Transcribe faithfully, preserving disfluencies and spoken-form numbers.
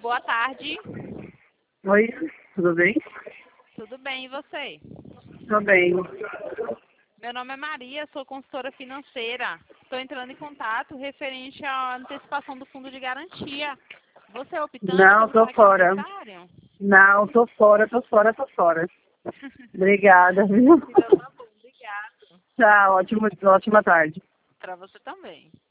boa tarde. Oi, tudo bem? Tudo bem, e você? Tô bem. Meu nome é Maria, sou consultora financeira. Estou entrando em contato referente à antecipação do fundo de garantia. Você é optante Não, pelo tô saque fora. necessário? Não, tô fora, tô fora, tô fora. Obrigada, viu? Então tá bom, obrigada. Tchau, ótimo, ótima tarde. Para você também.